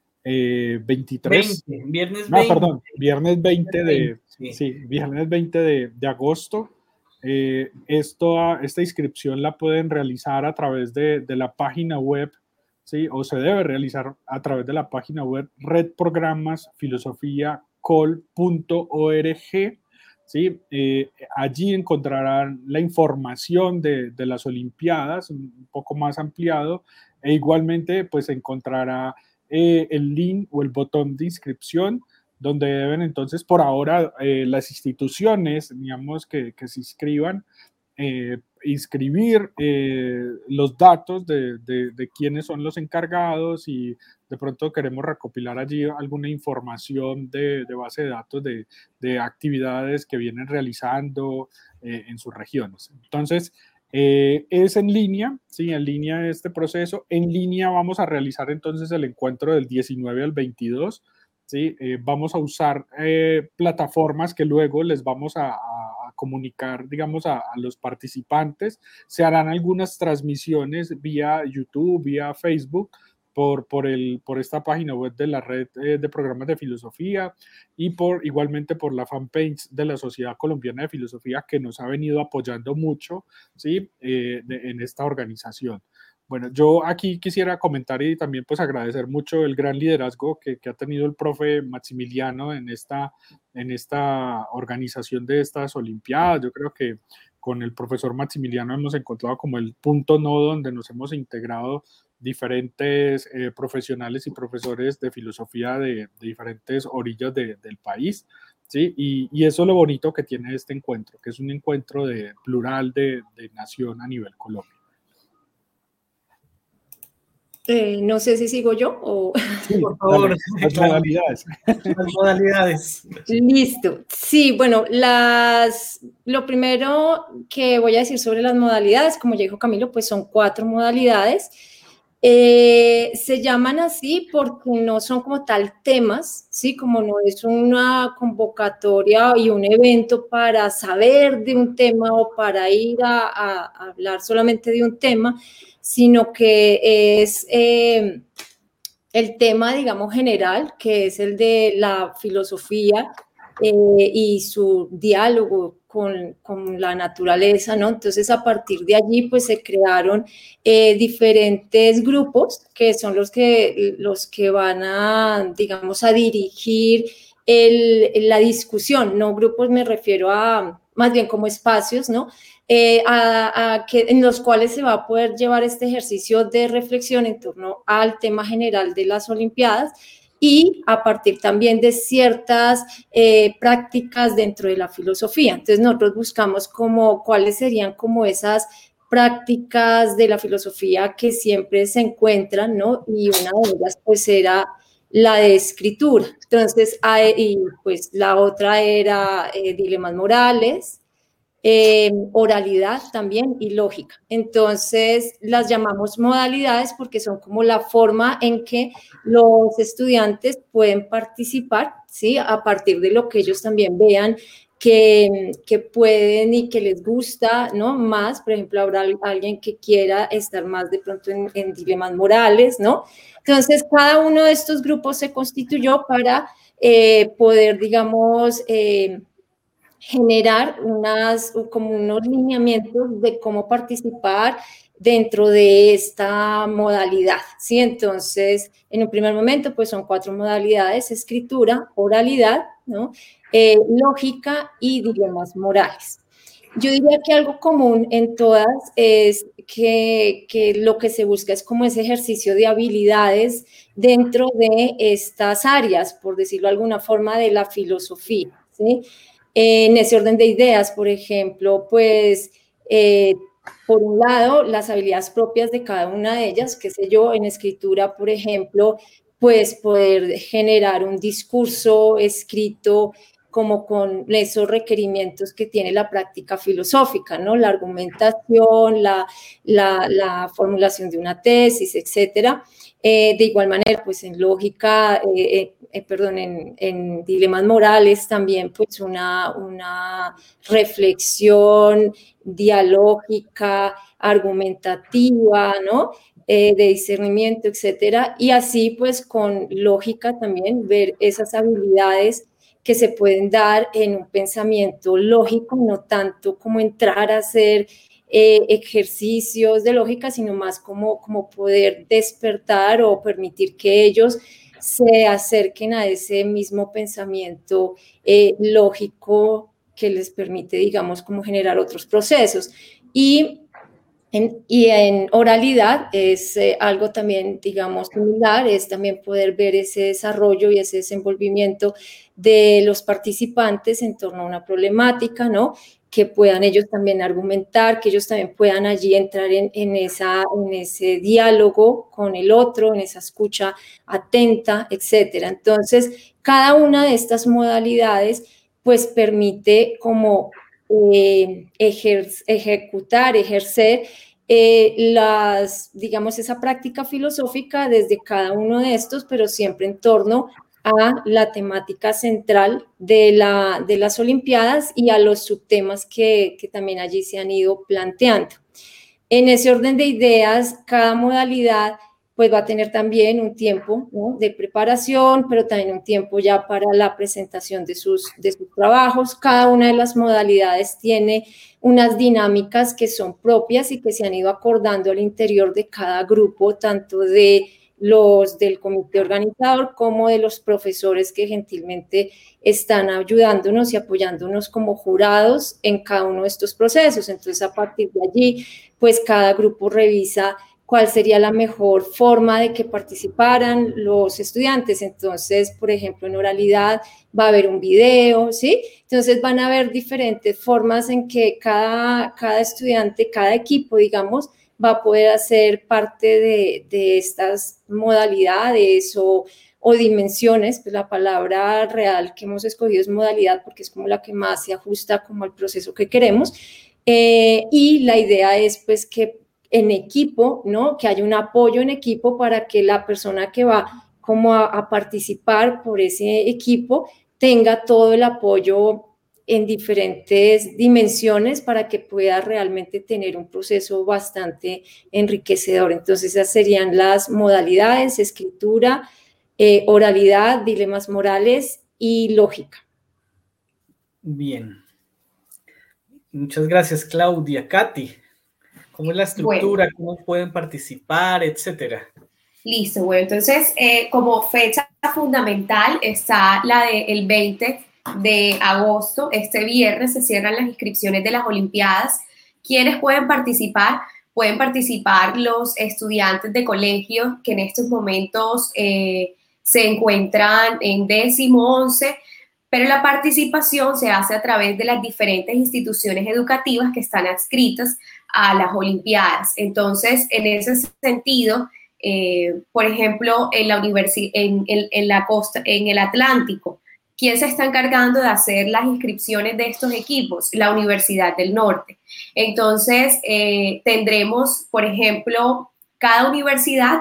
23. Viernes 20. Perdón, viernes 20 de, sí, viernes 20 de agosto. Esta inscripción la pueden realizar a través de la página web, ¿sí? O se debe realizar a través de la página web redprogramasfilosofiacol.org, ¿sí? Allí encontrarán la información de las Olimpiadas, un poco más ampliado, e igualmente pues encontrará el link o el botón de inscripción, donde deben entonces por ahora las instituciones, digamos, que se inscriban, inscribir los datos de quiénes son los encargados y de pronto queremos recopilar allí alguna información de base de datos de actividades que vienen realizando en sus regiones. Entonces, es en línea, ¿sí? En línea este proceso. En línea vamos a realizar entonces el encuentro del 19 al 22, ¿sí? Vamos a usar plataformas que luego les vamos a comunicar, digamos, a los participantes. Se harán algunas transmisiones vía YouTube, vía Facebook, por esta página web de la red de programas de filosofía y igualmente por la fanpage de la Sociedad Colombiana de Filosofía, que nos ha venido apoyando mucho, ¿sí? En esta organización. Bueno, yo aquí quisiera comentar y también pues agradecer mucho el gran liderazgo que ha tenido el profe Maximiliano en esta organización de estas Olimpiadas. Yo creo que con el profesor Maximiliano hemos encontrado como el punto nodo donde nos hemos integrado diferentes profesionales y profesores de filosofía de diferentes orillas del país, ¿sí? Y eso es lo bonito que tiene este encuentro, que es un encuentro plural de nación a nivel Colombia. No sé si sigo yo o... Sí, por favor. Las modalidades. Las modalidades. Listo. Sí, bueno, lo primero que voy a decir sobre las modalidades, como ya dijo Camilo, pues son 4 modalidades. Se llaman así porque no son como tal temas, ¿sí? Como no es una convocatoria y un evento para saber de un tema o para ir a hablar solamente de un tema, sino que es el tema, digamos, general, que es el de la filosofía y su diálogo con la naturaleza, ¿no? Entonces, a partir de allí, pues se crearon diferentes grupos que son los que van a, digamos, a dirigir la discusión, no grupos, me refiero a más bien como espacios, ¿no? En los cuales se va a poder llevar este ejercicio de reflexión en torno al tema general de las Olimpiadas y a partir también de ciertas prácticas dentro de la filosofía. Entonces nosotros buscamos cuáles serían como esas prácticas de la filosofía que siempre se encuentran, ¿no? Y una de ellas pues era la de escritura. Entonces, y pues la otra era dilemas morales, oralidad también y lógica. Entonces, las llamamos modalidades porque son como la forma en que los estudiantes pueden participar, ¿sí? A partir de lo que ellos también vean que pueden y que les gusta, ¿no? Más, por ejemplo, habrá alguien que quiera estar más de pronto en dilemas morales, ¿no? Entonces, cada uno de estos grupos se constituyó para poder, digamos, generar como unos lineamientos de cómo participar dentro de esta modalidad, ¿sí? Entonces, en un primer momento, pues son 4 modalidades: escritura, oralidad, ¿no? Lógica y dilemas morales. Yo diría que algo común en todas es que lo que se busca es como ese ejercicio de habilidades dentro de estas áreas, por decirlo de alguna forma, de la filosofía, ¿sí? En ese orden de ideas, por ejemplo, pues, por un lado, las habilidades propias de cada una de ellas, qué sé yo, en escritura, por ejemplo, pues poder generar un discurso escrito como con esos requerimientos que tiene la práctica filosófica, ¿no? La argumentación, la formulación de una tesis, etcétera. De igual manera, pues en lógica, en dilemas morales también, pues una reflexión dialógica, argumentativa, ¿no? De discernimiento, etcétera. Y así, pues con lógica también ver esas habilidades que se pueden dar en un pensamiento lógico, no tanto como entrar a hacer ejercicios de lógica, sino más como poder despertar o permitir que ellos se acerquen a ese mismo pensamiento lógico que les permite, digamos, como generar otros procesos. Y en oralidad es algo también, digamos, similar, es también poder ver ese desarrollo y ese desenvolvimiento de los participantes en torno a una problemática, ¿no? Que puedan ellos también argumentar, que ellos también puedan allí entrar en ese diálogo con el otro, en esa escucha atenta, etcétera. Entonces, cada una de estas modalidades, pues, permite como ejercer digamos, esa práctica filosófica desde cada uno de estos, pero siempre en torno a la temática central de las Olimpiadas y a los subtemas que también allí se han ido planteando. En ese orden de ideas, cada modalidad pues va a tener también un tiempo, ¿no?, de preparación, pero también un tiempo ya para la presentación de sus trabajos. Cada una de las modalidades tiene unas dinámicas que son propias y que se han ido acordando al interior de cada grupo, tanto de los del comité organizador como de los profesores que gentilmente están ayudándonos y apoyándonos como jurados en cada uno de estos procesos. Entonces, a partir de allí, pues cada grupo revisa cuál sería la mejor forma de que participaran los estudiantes. Entonces, por ejemplo, en oralidad va a haber un video, ¿sí? Entonces van a haber diferentes formas en que cada estudiante, cada equipo, digamos, va a poder hacer parte de estas modalidades o dimensiones. Pues la palabra real que hemos escogido es modalidad porque es como la que más se ajusta como al proceso que queremos. Y la idea es pues que en equipo, ¿no?, que haya un apoyo en equipo para que la persona que va como a participar por ese equipo tenga todo el apoyo en diferentes dimensiones para que pueda realmente tener un proceso bastante enriquecedor. Entonces, esas serían las modalidades: escritura, oralidad, dilemas morales y lógica. Bien. Muchas gracias, Claudia. Katy, ¿cómo es la estructura? Bueno, ¿Cómo pueden participar, etcétera? listo, bueno, entonces como fecha fundamental está la del 20 de agosto, este viernes se cierran las inscripciones de las Olimpiadas. ¿Quiénes pueden participar? Pueden participar los estudiantes de colegio que en estos momentos se encuentran en 10º, 11, pero la participación se hace a través de las diferentes instituciones educativas que están adscritas a las Olimpiadas. Entonces, en ese sentido, por ejemplo, en la en la costa, en el Atlántico, ¿quién se está encargando de hacer las inscripciones de estos equipos? La Universidad del Norte. Entonces, tendremos, por ejemplo, cada universidad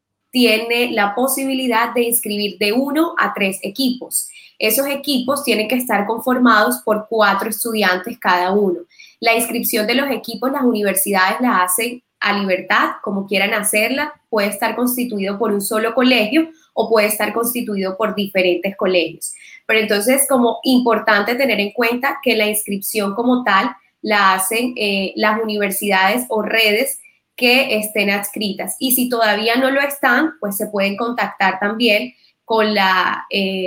tiene la posibilidad de inscribir de 1 a 3 equipos. Esos equipos tienen que estar conformados por 4 estudiantes cada uno. La inscripción de los equipos, las universidades la hacen a libertad, como quieran hacerla. Puede estar constituido por un solo colegio o puede estar constituido por diferentes colegios. Pero entonces, como importante tener en cuenta que la inscripción como tal la hacen las universidades o redes que estén adscritas. Y si todavía no lo están, pues se pueden contactar también con la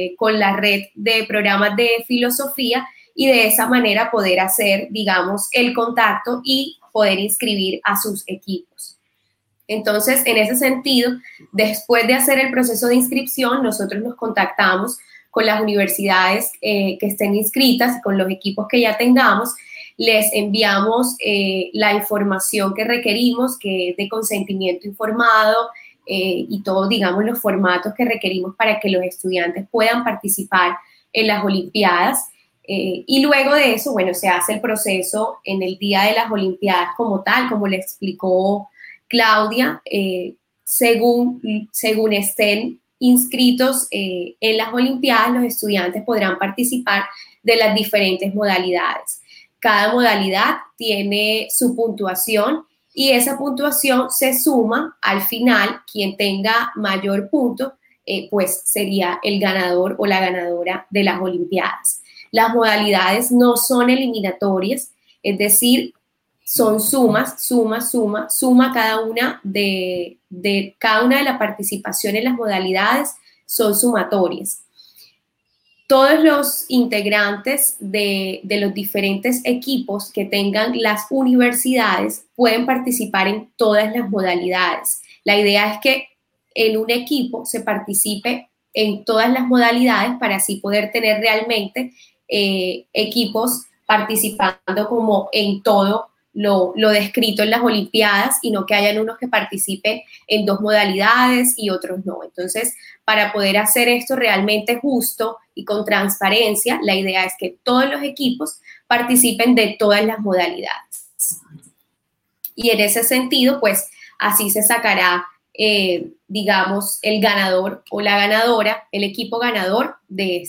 red de programas de filosofía y de esa manera poder hacer, digamos, el contacto y poder inscribir a sus equipos. Entonces, en ese sentido, después de hacer el proceso de inscripción, nosotros nos contactamos con las universidades que estén inscritas, con los equipos que ya tengamos, les enviamos la información que requerimos, que es de consentimiento informado y todos, digamos, los formatos que requerimos para que los estudiantes puedan participar en las Olimpiadas. Y luego de eso, bueno, se hace el proceso en el día de las Olimpiadas como tal, como le explicó Claudia, según estén inscritos en las Olimpiadas, los estudiantes podrán participar de las diferentes modalidades. Cada modalidad tiene su puntuación y esa puntuación se suma al final. Quien tenga mayor punto, pues sería el ganador o la ganadora de las Olimpiadas. Las modalidades no son eliminatorias, es decir, son sumas, suma cada una de cada una de las participaciones en las modalidades son sumatorias. Todos los integrantes de los diferentes equipos que tengan las universidades pueden participar en todas las modalidades. La idea es que en un equipo se participe en todas las modalidades para así poder tener realmente equipos participando como en todo lo descrito en las Olimpiadas y no que hayan unos que participen en 2 modalidades y otros no. Entonces, para poder hacer esto realmente justo y con transparencia, la idea es que todos los equipos participen de todas las modalidades. Y en ese sentido, pues así se sacará, digamos, el ganador o la ganadora, el equipo ganador de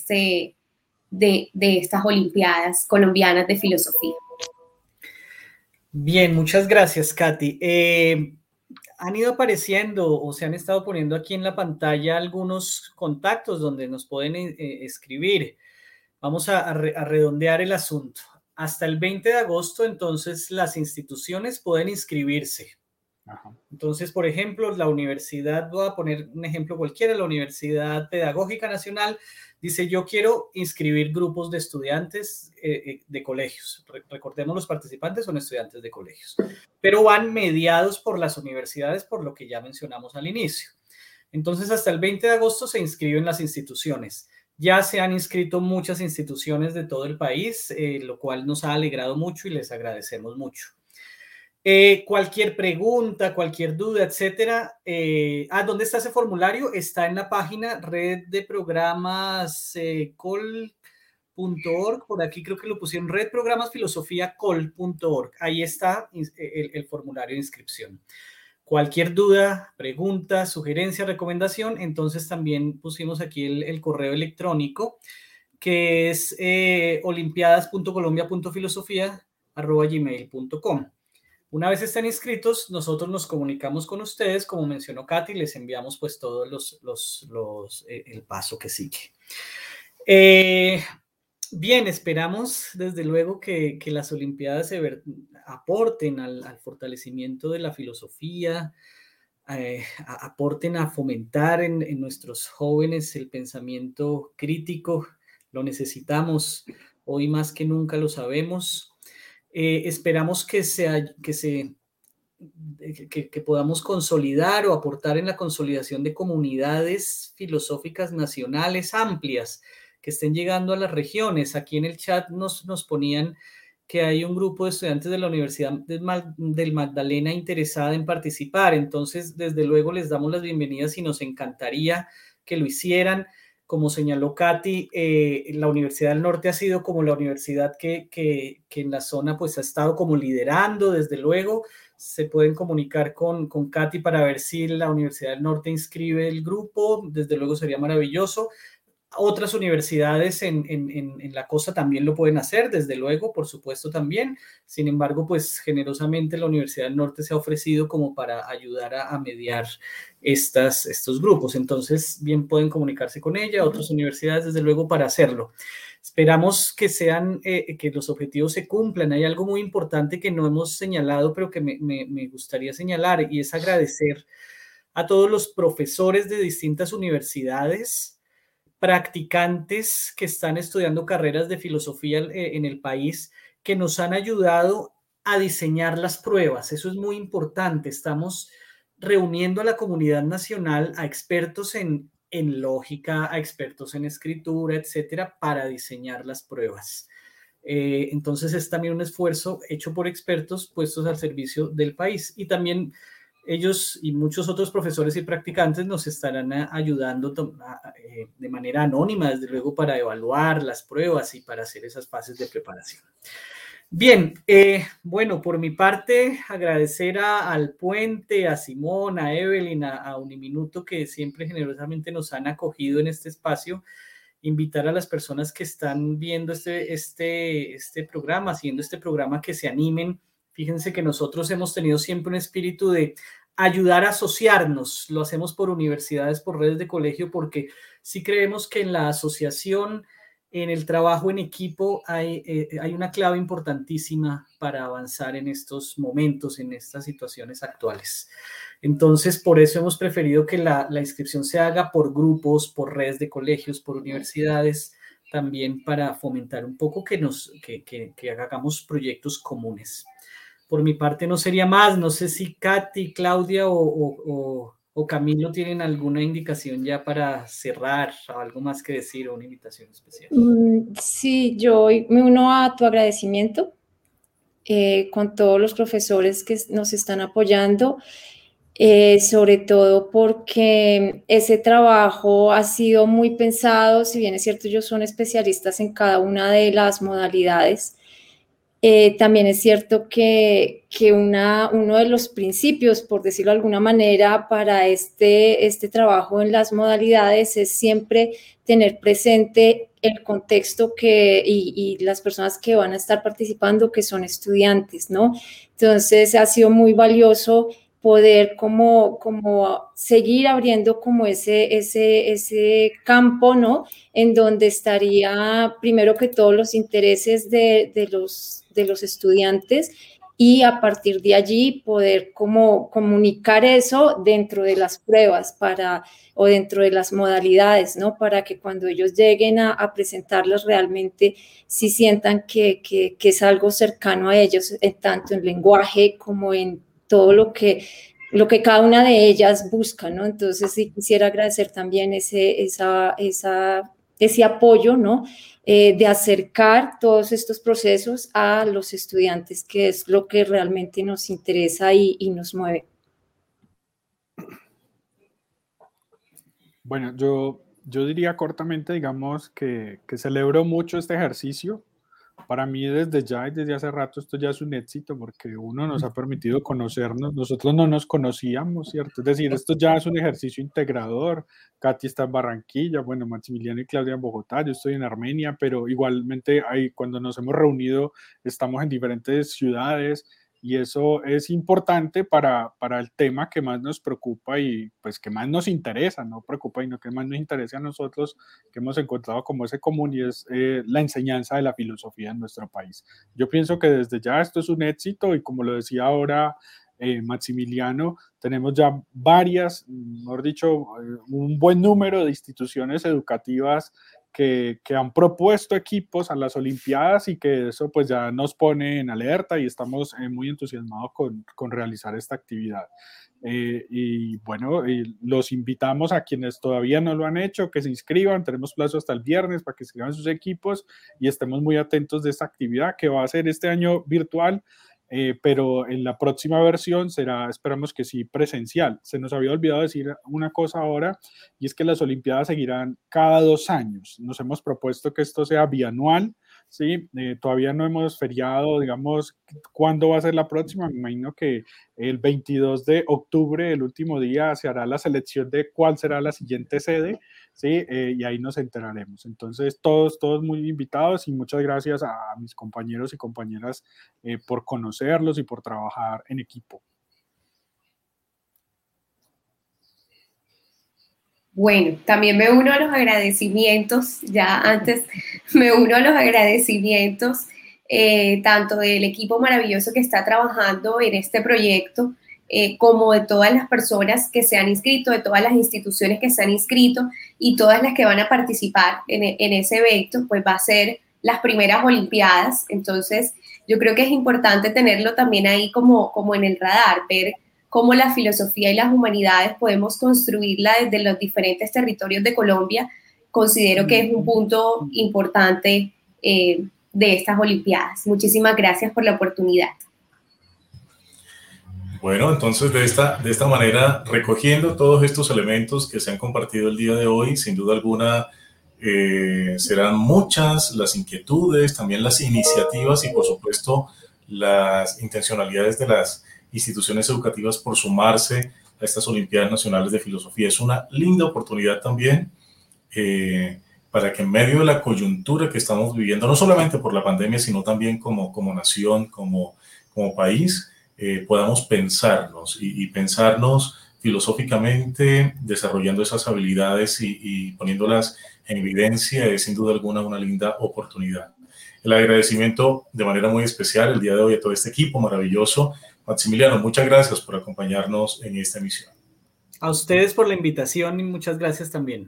estas Olimpiadas colombianas de filosofía. Bien, muchas gracias, Katy. Han ido apareciendo o se han estado poniendo aquí en la pantalla algunos contactos donde nos pueden escribir. Vamos a redondear el asunto. Hasta el 20 de agosto, entonces, las instituciones pueden inscribirse. Ajá. Entonces, por ejemplo, la universidad, voy a poner un ejemplo cualquiera, la Universidad Pedagógica Nacional dice, yo quiero inscribir grupos de estudiantes de colegios. Recordemos, los participantes son estudiantes de colegios, pero van mediados por las universidades, por lo que ya mencionamos al inicio. Entonces, hasta el 20 de agosto se inscriben las instituciones. Ya se han inscrito muchas instituciones de todo el país, lo cual nos ha alegrado mucho y les agradecemos mucho. Cualquier pregunta, cualquier duda, etcétera. ¿Dónde está ese formulario? Está en la página red de programas col.org. Por aquí creo que lo pusieron, red programas filosofía col.org. Ahí está el formulario de inscripción. Cualquier duda, pregunta, sugerencia, recomendación, entonces también pusimos aquí el correo electrónico que es olimpiadas.colombia.filosofia@gmail.com. Una vez estén inscritos, nosotros nos comunicamos con ustedes, como mencionó Katy, les enviamos pues todos el paso que sigue. Bien, esperamos desde luego que las Olimpiadas aporten al fortalecimiento de la filosofía, aporten a fomentar en nuestros jóvenes el pensamiento crítico. Lo necesitamos, hoy más que nunca lo sabemos. Esperamos que podamos consolidar o aportar en la consolidación de comunidades filosóficas nacionales amplias que estén llegando a las regiones. Aquí en el chat nos ponían que hay un grupo de estudiantes de la Universidad del Magdalena interesada en participar. Entonces, desde luego les damos las bienvenidas y nos encantaría que lo hicieran. Como señaló Katy, la Universidad del Norte ha sido como la universidad que en la zona pues ha estado como liderando, desde luego. Se pueden comunicar con Katy para ver si la Universidad del Norte inscribe el grupo, desde luego sería maravilloso. Otras universidades en la costa también lo pueden hacer, desde luego, por supuesto también. Sin embargo, pues generosamente la Universidad del Norte se ha ofrecido como para ayudar a mediar estos grupos. Entonces, bien pueden comunicarse con ella, otras universidades, desde luego, para hacerlo. Esperamos que que los objetivos se cumplan. Hay algo muy importante que no hemos señalado, pero que me gustaría señalar, y es agradecer a todos los profesores de distintas universidades, practicantes que están estudiando carreras de filosofía en el país, que nos han ayudado a diseñar las pruebas. Eso es muy importante. Estamos reuniendo a la comunidad nacional, a expertos en lógica, a expertos en escritura, etcétera, para diseñar las pruebas. Entonces es también un esfuerzo hecho por expertos puestos al servicio del país, y también ellos y muchos otros profesores y practicantes nos estarán ayudando de manera anónima, desde luego, para evaluar las pruebas y para hacer esas fases de preparación. Bien, bueno, por mi parte, agradecer al Puente, a Simón, a Evelyn, a Uniminuto, que siempre generosamente nos han acogido en este espacio. Invitar a las personas que están viendo este programa, siguiendo este programa, que se animen. Fíjense que nosotros hemos tenido siempre un espíritu de ayudar a asociarnos. Lo hacemos por universidades, por redes de colegio, porque sí creemos que en la asociación, en el trabajo en equipo, hay una clave importantísima para avanzar en estos momentos, en estas situaciones actuales. Entonces, por eso hemos preferido que la inscripción se haga por grupos, por redes de colegios, por universidades, también para fomentar un poco que hagamos proyectos comunes. Por mi parte no sería más. No sé si Katy, Claudia o Camilo tienen alguna indicación ya para cerrar, o algo más que decir, o una invitación especial. Sí, yo me uno a tu agradecimiento con todos los profesores que nos están apoyando, sobre todo porque ese trabajo ha sido muy pensado. Si bien es cierto, ellos son especialistas en cada una de las modalidades. También es cierto que uno de los principios, por decirlo de alguna manera, para este trabajo en las modalidades es siempre tener presente el contexto y las personas que van a estar participando, que son estudiantes, ¿no? Entonces ha sido muy valioso poder como seguir abriendo como ese campo, ¿no? En donde estaría primero que todos los intereses de los estudiantes, y a partir de allí poder como comunicar eso dentro de las pruebas o dentro de las modalidades, ¿no? Para que cuando ellos lleguen a presentarlas realmente sí sientan que es algo cercano a ellos, tanto en lenguaje como en todo lo que cada una de ellas busca, ¿no? Entonces sí quisiera agradecer también ese apoyo, ¿no? De acercar todos estos procesos a los estudiantes, que es lo que realmente nos interesa y nos mueve. Bueno, yo diría cortamente, digamos, que celebro mucho este ejercicio. Para mí desde hace rato esto ya es un éxito, porque uno nos ha permitido conocernos. Nosotros no nos conocíamos, ¿cierto? Es decir, esto ya es un ejercicio integrador. Katy está en Barranquilla, bueno, Maximiliano y Claudia en Bogotá, yo estoy en Armenia, pero igualmente cuando nos hemos reunido estamos en diferentes ciudades. y eso es importante para el tema que más nos preocupa y pues que más nos interesa, no preocupa, sino que más nos interesa a nosotros, que hemos encontrado como ese común, y es la enseñanza de la filosofía en nuestro país. Yo pienso que desde ya esto es un éxito, y como lo decía ahora Maximiliano, tenemos ya varias, mejor dicho, un buen número de instituciones educativas que han propuesto equipos a las Olimpiadas, y que eso pues ya nos pone en alerta y estamos muy entusiasmados con realizar esta actividad. Y bueno, los invitamos a quienes todavía no lo han hecho, que se inscriban. Tenemos plazo hasta el viernes para que inscriban sus equipos, y estemos muy atentos de esta actividad que va a ser este año virtual, pero en la próxima versión será, esperamos que sí, presencial. Se nos había olvidado decir una cosa ahora, y es que las Olimpiadas seguirán cada 2 años. Nos hemos propuesto que esto sea bianual, ¿sí? Todavía no hemos feriado, digamos, cuándo va a ser la próxima. Me imagino que el 22 de octubre, el último día, se hará la selección de cuál será la siguiente sede, ¿sí? Y ahí nos enteraremos. Entonces, todos muy invitados, y muchas gracias a mis compañeros y compañeras por conocerlos y por trabajar en equipo. Bueno, también me uno a los agradecimientos, ya antes me uno a los agradecimientos tanto del equipo maravilloso que está trabajando en este proyecto, como de todas las personas que se han inscrito, de todas las instituciones que se han inscrito y todas las que van a participar en ese evento. Pues va a ser las primeras Olimpiadas, entonces yo creo que es importante tenerlo también ahí como en el radar, ver cómo la filosofía y las humanidades podemos construirla desde los diferentes territorios de Colombia. Considero que es un punto importante de estas Olimpiadas. Muchísimas gracias por la oportunidad. Bueno, entonces de esta manera, recogiendo todos estos elementos que se han compartido el día de hoy, sin duda alguna serán muchas las inquietudes, también las iniciativas y por supuesto las intencionalidades de las instituciones educativas por sumarse a estas Olimpiadas Nacionales de Filosofía. Es una linda oportunidad también para que en medio de la coyuntura que estamos viviendo, no solamente por la pandemia, sino también como nación, como país, podamos pensarnos y pensarnos filosóficamente, desarrollando esas habilidades y poniéndolas en evidencia. Es sin duda alguna una linda oportunidad. El agradecimiento de manera muy especial el día de hoy a todo este equipo maravilloso. Maximiliano, muchas gracias por acompañarnos en esta emisión. A ustedes por la invitación y muchas gracias también.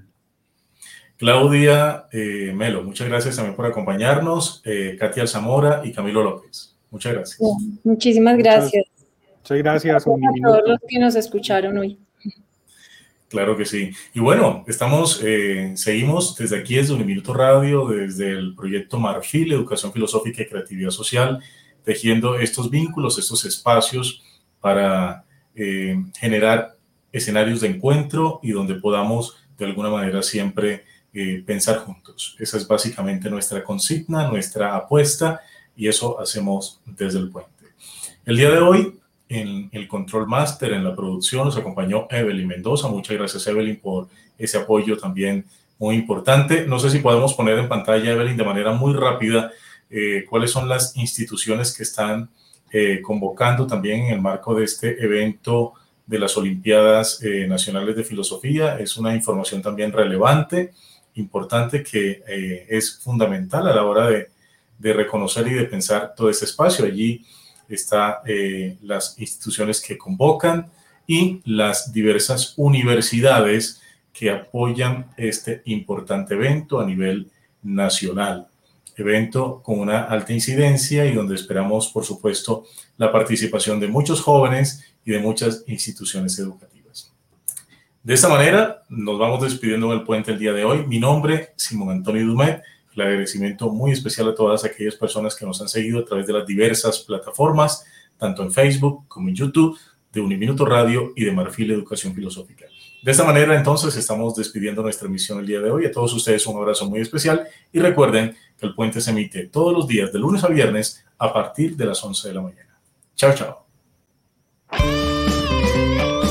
Claudia Melo, muchas gracias también por acompañarnos. Katia Alzamora y Camilo López, muchas gracias. Muchísimas gracias. Muchas gracias. A todos los que nos escucharon hoy. Claro que sí. Y bueno, seguimos desde aquí, desde Uniminuto Radio, desde el proyecto Marfil, Educación Filosófica y Creatividad Social, tejiendo estos vínculos, estos espacios para generar escenarios de encuentro y donde podamos de alguna manera siempre pensar juntos. Esa es básicamente nuestra consigna, nuestra apuesta, y eso hacemos desde el puente. El día de hoy, en el Control Master, en la producción, nos acompañó Evelyn Mendoza. Muchas gracias, Evelyn, por ese apoyo también muy importante. No sé si podemos poner en pantalla, Evelyn, de manera muy rápida, cuáles son las instituciones que están convocando también en el marco de este evento de las Olimpiadas Nacionales de Filosofía. Es una información también relevante, importante, que es fundamental a la hora de reconocer y de pensar todo este espacio. Allí están las instituciones que convocan y las diversas universidades que apoyan este importante evento a nivel nacional. Evento con una alta incidencia y donde esperamos, por supuesto, la participación de muchos jóvenes y de muchas instituciones educativas. De esta manera, nos vamos despidiendo en el puente el día de hoy. Mi nombre, Simón Antonio Dumet. El agradecimiento muy especial a todas aquellas personas que nos han seguido a través de las diversas plataformas, tanto en Facebook como en YouTube, de Uniminuto Radio y de Marfil Educación Filosófica. De esta manera, entonces, estamos despidiendo nuestra emisión el día de hoy. A todos ustedes un abrazo muy especial y recuerden que el puente se emite todos los días de lunes a viernes a partir de las 11 de la mañana. Chao, chao.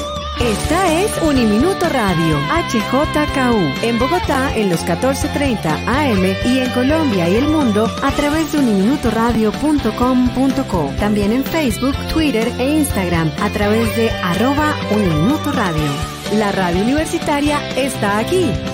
Esta es Uniminuto Radio, HJKU, en Bogotá en los 14:30 AM y en Colombia y el mundo a través de uniminutoradio.com.co. También en Facebook, Twitter e Instagram a través de @Uniminuto Radio. La radio universitaria está aquí.